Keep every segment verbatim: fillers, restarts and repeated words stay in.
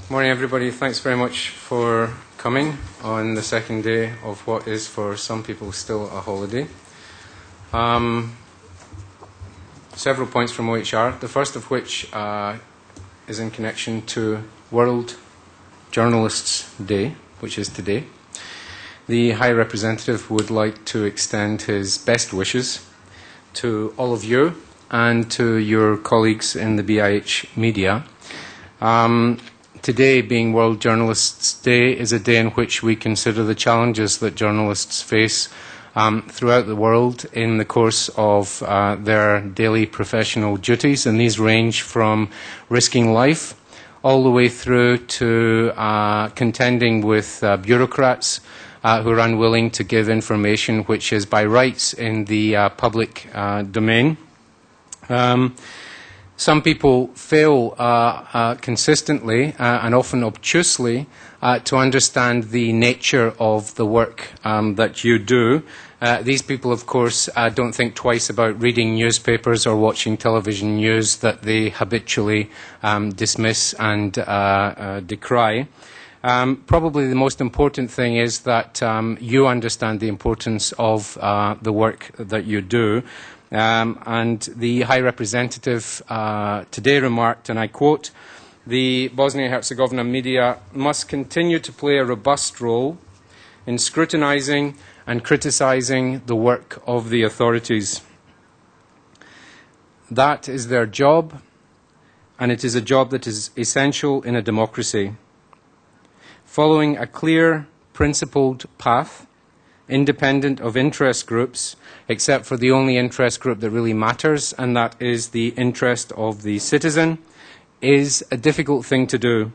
Morning, everybody. Thanks very much for coming on the second day of what is for some people still a holiday. Um, several points from O H R, the first of which uh, is in connection to World Journalists' Day, which is today. The High Representative would like to extend his best wishes to all of you and to your colleagues in the B I H media. Um, Today, being World Journalists' Day, is a day in which we consider the challenges that journalists face um, throughout the world in the course of uh, their daily professional duties, and these range from risking life all the way through to uh, contending with uh, bureaucrats uh, who are unwilling to give information which is by rights in the uh, public uh, domain. Um, Some people fail uh, uh, consistently uh, and often obtusely uh, to understand the nature of the work um, that you do. Uh, these people, of course, uh, don't think twice about reading newspapers or watching television news that they habitually um, dismiss and uh, uh, decry. Um, probably the most important thing is that um, you understand the importance of uh, the work that you do. Um, and the High Representative uh, today remarked, and I quote, "The Bosnia-Herzegovina media must continue to play a robust role in scrutinising and criticising the work of the authorities. That is their job, and it is a job that is essential in a democracy. Following a clear, principled path, independent of interest groups, except for the only interest group that really matters, and that is the interest of the citizen, is a difficult thing to do.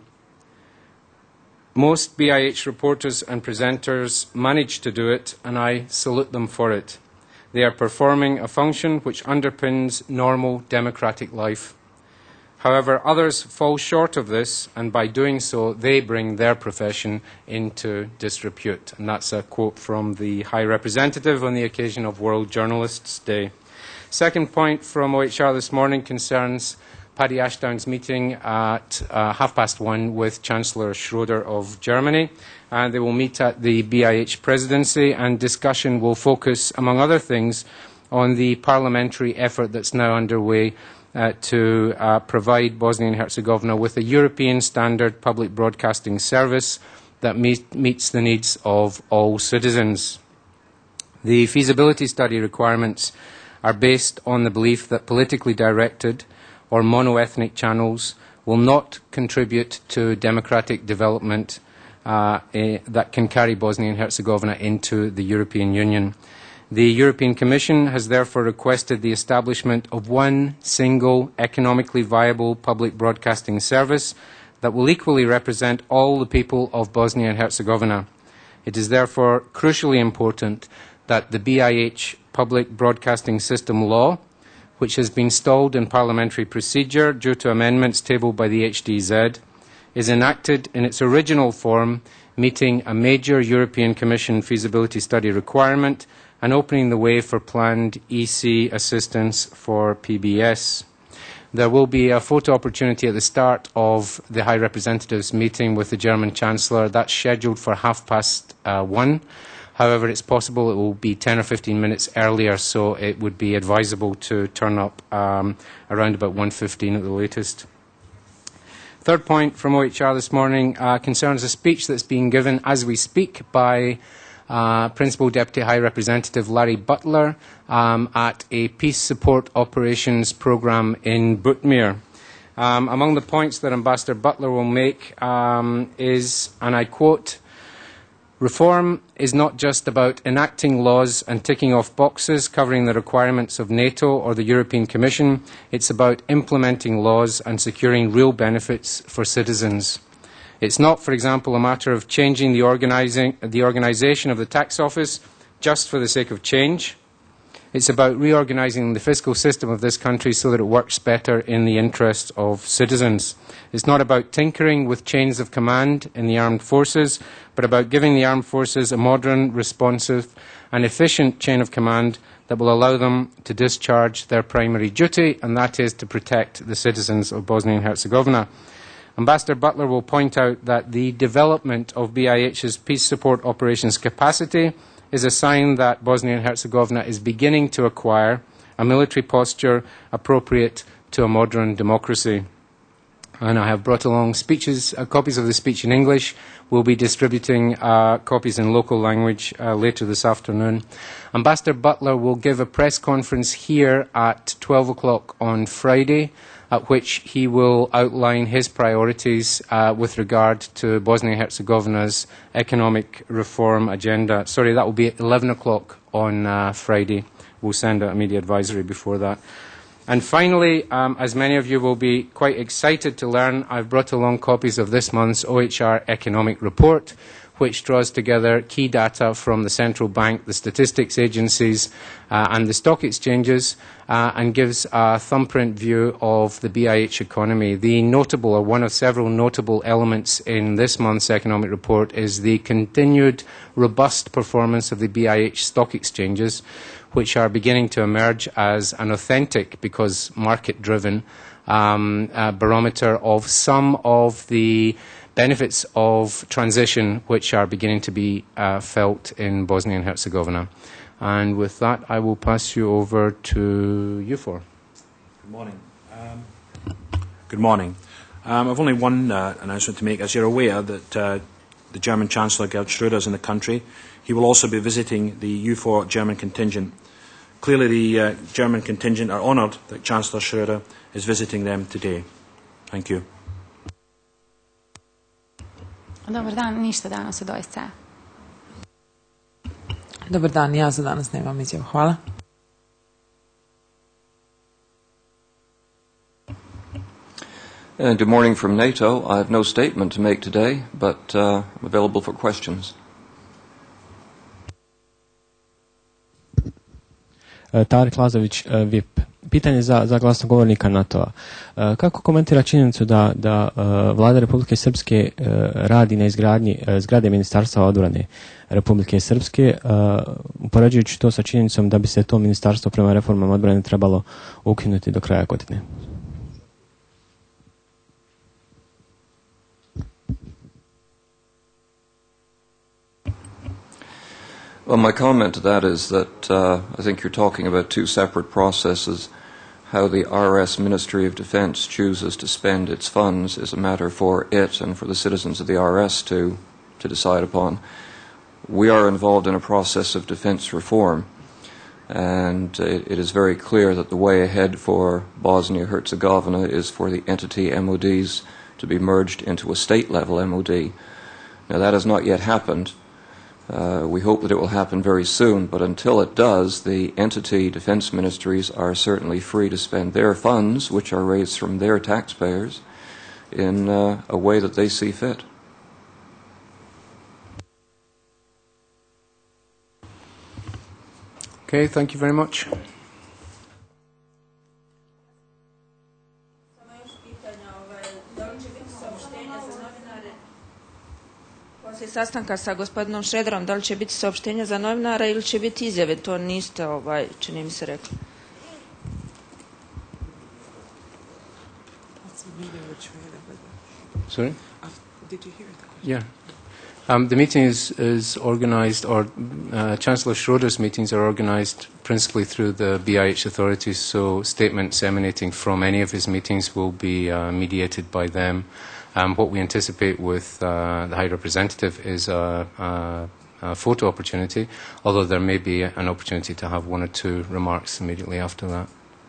Most B I H reporters and presenters manage to do it, and I salute them for it. They are performing a function which underpins normal democratic life. However, others fall short of this, and by doing so, they bring their profession into disrepute." And that's a quote from the High Representative on the occasion of World Journalists' Day. Second point from O H R this morning concerns Paddy Ashdown's meeting at uh, half past one with Chancellor Schroeder of Germany. And they will meet at the B I H presidency, and discussion will focus, among other things, on the parliamentary effort that's now underway Uh, to uh, provide Bosnia and Herzegovina with a European standard public broadcasting service that meet, meets the needs of all citizens. The feasibility study requirements are based on the belief that politically directed or mono-ethnic channels will not contribute to democratic development uh, eh, that can carry Bosnia and Herzegovina into the European Union. The European Commission has therefore requested the establishment of one single economically viable public broadcasting service that will equally represent all the people of Bosnia and Herzegovina. It is therefore crucially important that the B I H Public Broadcasting System law, which has been stalled in parliamentary procedure due to amendments tabled by the H D Z, is enacted in its original form, meeting a major European Commission feasibility study requirement and opening the way for planned E C assistance for P B S. There will be a photo opportunity at the start of the High Representative's meeting with the German Chancellor. That's scheduled for half past uh, one. However, it's possible it will be ten or fifteen minutes earlier, so it would be advisable to turn up um, around about one fifteen at the latest. Third point from O H R this morning uh, concerns a speech that's being given as we speak by Uh, Principal Deputy High Representative Larry Butler um, at a peace support operations programme in Butmir. Um, among the points that Ambassador Butler will make um, is, and I quote, "Reform is not just about enacting laws and ticking off boxes covering the requirements of NATO or the European Commission. It's about implementing laws and securing real benefits for citizens. It's not, for example, a matter of changing the, organizing, the organisation of the tax office just for the sake of change. It's about reorganising the fiscal system of this country so that it works better in the interests of citizens. It's not about tinkering with chains of command in the armed forces, but about giving the armed forces a modern, responsive and efficient chain of command that will allow them to discharge their primary duty, and that is to protect the citizens of Bosnia and Herzegovina." Ambassador Butler will point out that the development of B I H's peace support operations capacity is a sign that Bosnia and Herzegovina is beginning to acquire a military posture appropriate to a modern democracy. And I have brought along speeches, uh, copies of the speech in English. We'll be distributing uh, copies in local language uh, later this afternoon. Ambassador Butler will give a press conference here at twelve o'clock on Friday, at which he will outline his priorities uh, with regard to Bosnia and Herzegovina's economic reform agenda. Sorry, that will be at eleven o'clock on uh, Friday. We'll send out a media advisory before that. And finally, um, as many of you will be quite excited to learn, I've brought along copies of this month's O H R Economic Report, which draws together key data from the central bank, the statistics agencies, uh, and the stock exchanges, uh, and gives a thumbprint view of the B I H economy. The notable, or one of several notable elements in this month's economic report, is the continued robust performance of the B I H stock exchanges, which are beginning to emerge as an authentic, because market-driven, um, uh, barometer of some of the benefits of transition which are beginning to be uh, felt in Bosnia and Herzegovina. And with that, I will pass you over to you four. Good morning. Um, good morning. Um, I've only one uh, announcement to make. As you're aware, that uh, the German Chancellor, Gerd Schröder, is in the country. He will also be visiting the U four German contingent. Clearly, the uh, German contingent are honoured that Chancellor Schröder is visiting them today. Thank you. Dobar dan, ništa danas od O S C E. Dobar dan, ja za danas nemam izjavu. Hvala. Uh, good morning from NATO. I have no statement to make today, but uh, I'm available for questions. Tarik Lazović, V I P. Pitanje za, za glasnogovornika NATO-a. Kako komentira činjenicu da, da Vlada Republike Srpske radi na izgradnji zgrade Ministarstva odbrane Republike Srpske, upoređujući to sa činjenicom da bi se to ministarstvo prema reformama odbrane trebalo ukinuti do kraja godine? Well, my comment to that is that uh, I think you're talking about two separate processes. How the R S Ministry of Defense chooses to spend its funds is a matter for it and for the citizens of the R S to, to decide upon. We are involved in a process of defense reform, and it, it is very clear that the way ahead for Bosnia-Herzegovina is for the entity M O Ds to be merged into a state-level M O D. Now, that has not yet happened. Uh, we hope that it will happen very soon, but until it does, the entity defense ministries are certainly free to spend their funds, which are raised from their taxpayers, in uh, a way that they see fit. Okay, thank you very much. Sastanka sa gospodinom Šrederom, da li će biti saopštenja za novinara ili će biti izjave, to niste, ovaj, čini mi se, rekli. Sorry? Did you hear that? Yeah. Um, the meeting is, is organized, or uh, Chancellor Schroeder's meetings are organized principally through the B I H authorities, so statements emanating from any of his meetings will be uh, mediated by them. Um, what we anticipate with uh, the High Representative is a, a, a photo opportunity, although there may be an opportunity to have one or two remarks immediately after that.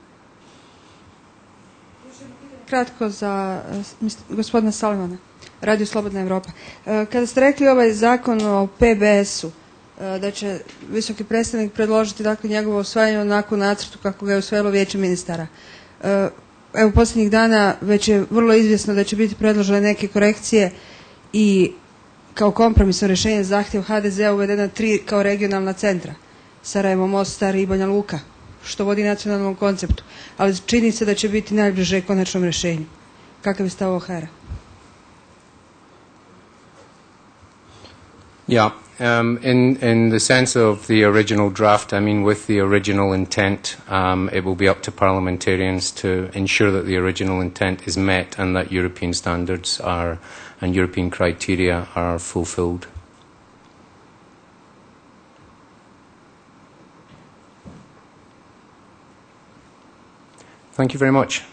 Kratko za gospodina Salimana, Radio Slobodna Evropa. Kada ste rekli ovaj zakon o P B S-u, da će visoki predstavnik predložiti dakle njegovo usvajanje onako nacrtu kako ga je usvojilo Vijeće ministara. Evo, posljednjih dana već je vrlo izvjesno da će biti predložene neke korekcije i kao kompromisno rješenje zahtjev H D Z-a uvedena tri kao regionalna centra, Sarajevo, Mostar i Banja Luka, što vodi nacionalnom konceptu, ali čini se da će biti najbliže konačnom rješenju. Kakav je stav O H R-a? Yeah, Um, in, in the sense of the original draft, I mean with the original intent, um, it will be up to parliamentarians to ensure that the original intent is met and that European standards are and European criteria are fulfilled. Thank you very much.